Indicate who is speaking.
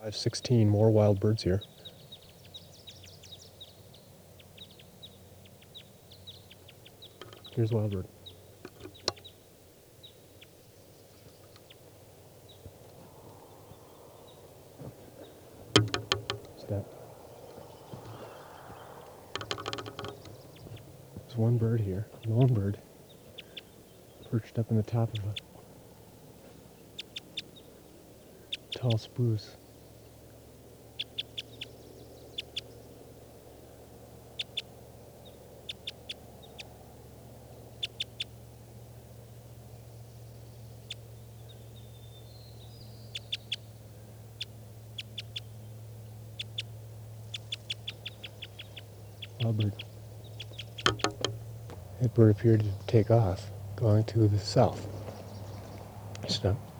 Speaker 1: 5:16, more wild birds here. Here's a wild bird. Step. There's one bird here, a lone bird, perched up in the top of a tall spruce. Wild bird. That bird appeared to take off, going to the south. Step.